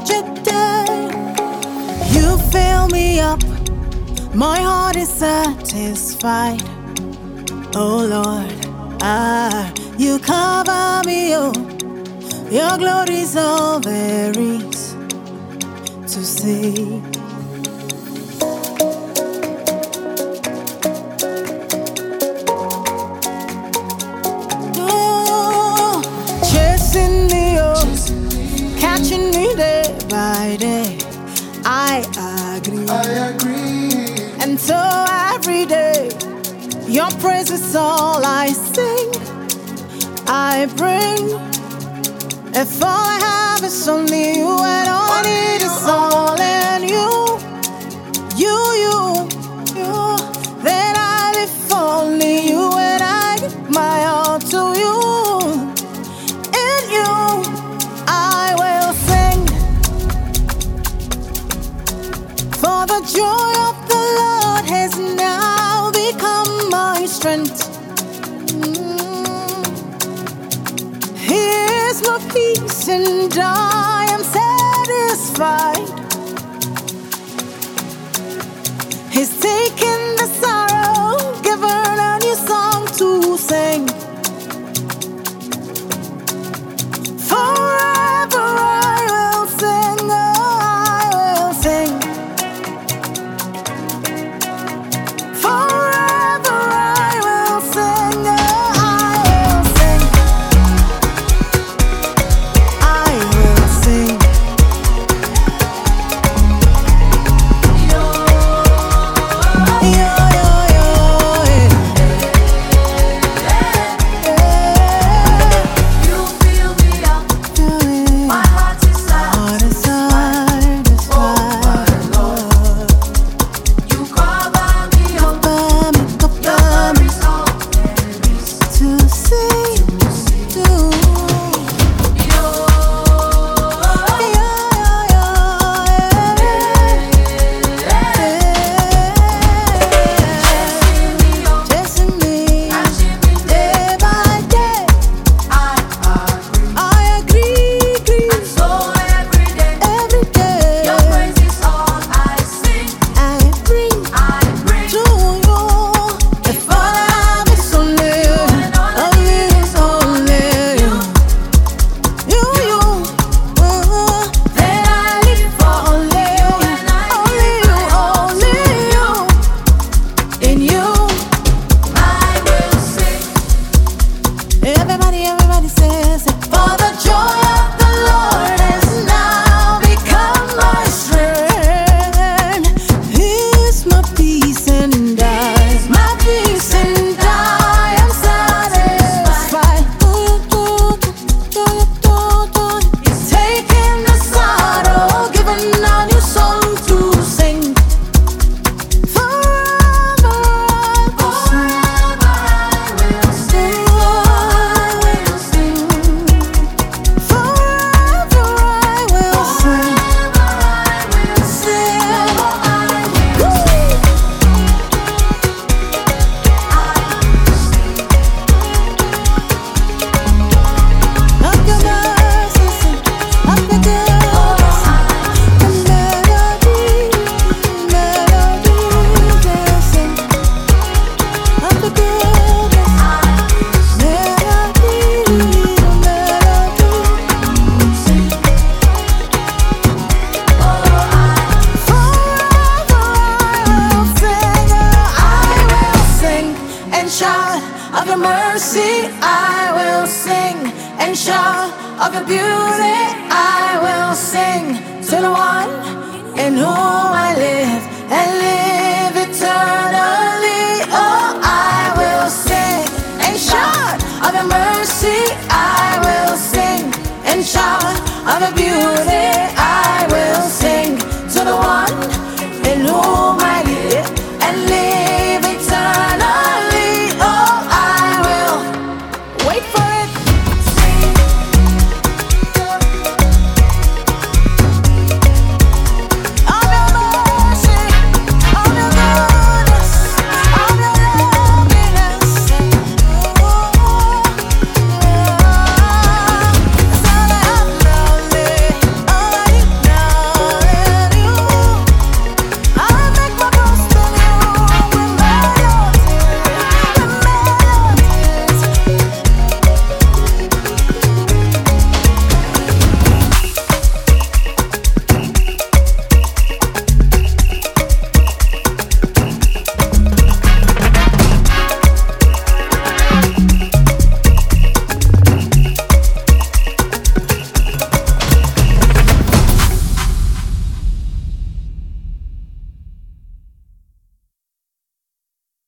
today. You fill me up, my heart is satisfied. Oh Lord, you cover me, oh, your glory's all there is to see. Oh, chasing me, oh, catching me day by day. I agree. And so every day, your praise is all I sing, I bring. If all I have is only you, and all I need is all in you, then I live for only you, and I give my all to you. In you, I will sing, for the joy of the Lord has now become my strength. He is my peace and I am satisfied. He's taken the sorrow, given a new song to sing. Forever I will sing, oh, I will sing. Forever I will sing, oh, I will sing. I will sing. You fill me up, my heart is satisfied. Oh Lord, you cover me up, your glory is all there is To sing to chasing me day by day. I agree, And so every day, every day your praise is all I sing, I bring I bring. to you. If all I have is only you, only you, then I live for only you. In you, I will sing, everybody says it. For the joy of the Lord has now become my strength. He's my peace and I am satisfied. He's taken the sorrow, given a new song to sing. Forever I will sing. I will sing, Forever I will sing. I will sing, I will Of your mercies and of your goodness, the melody they'll sing. Of the goodness, melody. Forever I will sing and shout of your mercy. I will sing and shout of your beauty. I will sing to the one in whom